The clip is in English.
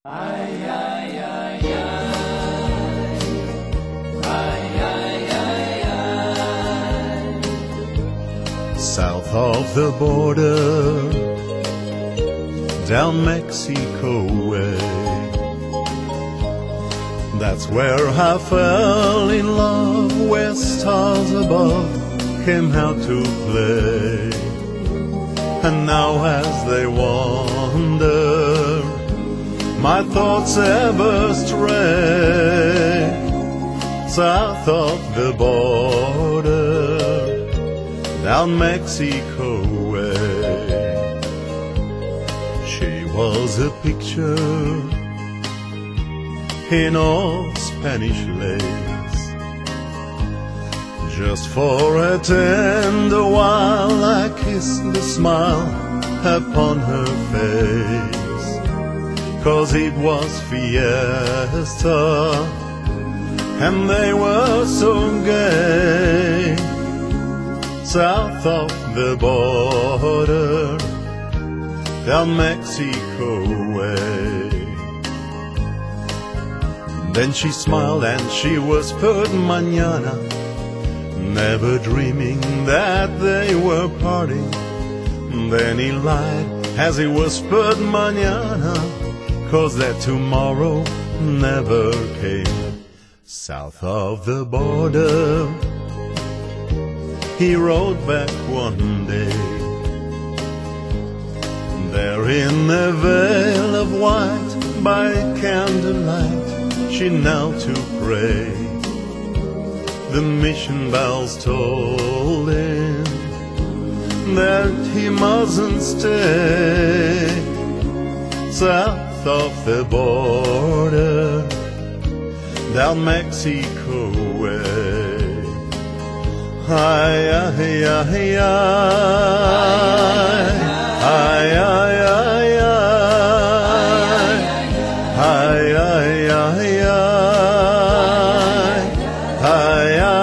Ay, ay, ay, ay. Ay, ay, ay, ay. South of the border, down Mexico way. That's where I fell in love, where stars above came out to play. And now as they wander, my thoughts ever stray south of the border, down Mexico way. She was a picture in all Spanish lace. Just for a tender while I kissed the smile upon her face, 'cause it was fiesta and they were so gay south of the border, down Mexico way. Then she smiled and she whispered mañana, never dreaming that they were parting. Then he lied as he whispered mañana, 'cause that tomorrow never came. South of the border, he rode back one day. There in a veil of white by candlelight, she knelt to pray. The mission bells told him that he mustn't stay south of the border, down Mexico way. Ay, ay, ay, ay. Ay, ay, ay, ay. Ay, ay, ay, ay. Ay, ay.